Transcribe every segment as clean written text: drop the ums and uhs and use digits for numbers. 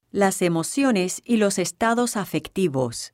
Las emociones y los estados afectivos.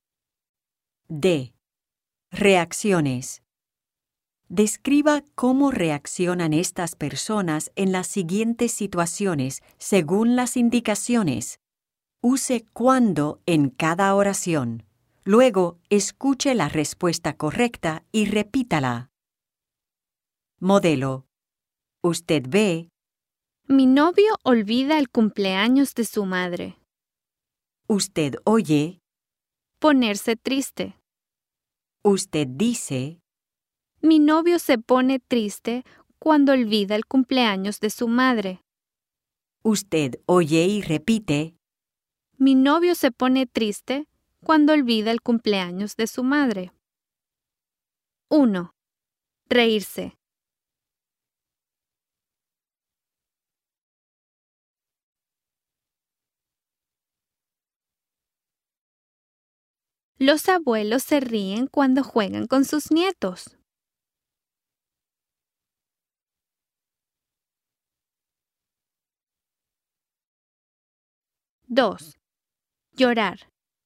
D. Reacciones. Describa cómo reaccionan estas personas en las siguientes situaciones según las indicaciones. Use cuándo en cada oración. Luego, escuche la respuesta correcta y repítala. Modelo. Usted ve. Mi novio olvida el cumpleaños de su madre. Usted oye. Ponerse triste. Usted dice. Mi novio se pone triste cuando olvida el cumpleaños de su madre. Usted oye y repite. Mi novio se pone triste cuando olvida el cumpleaños de su madre. 1. Reírse. Los abuelos se ríen cuando juegan con sus nietos. 2. Llorar.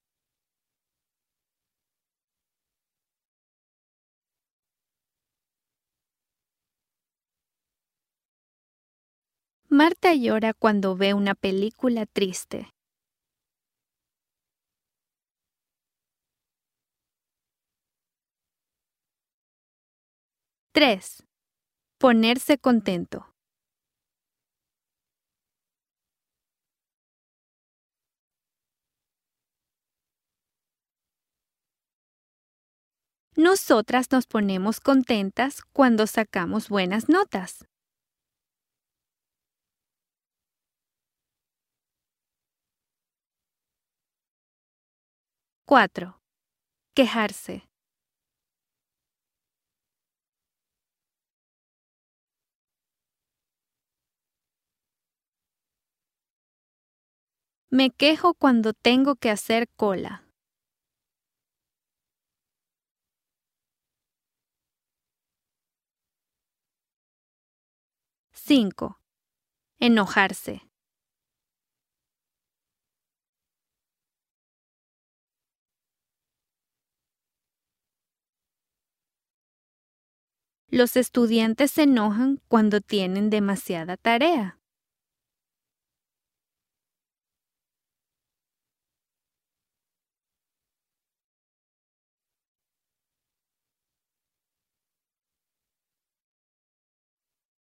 Marta llora cuando ve una película triste. 3. Ponerse contento. Nosotras nos ponemos contentas cuando sacamos buenas notas. 4. Quejarse. Me quejo cuando tengo que hacer cola. 5. Enojarse. Los estudiantes se enojan cuando tienen demasiada tarea.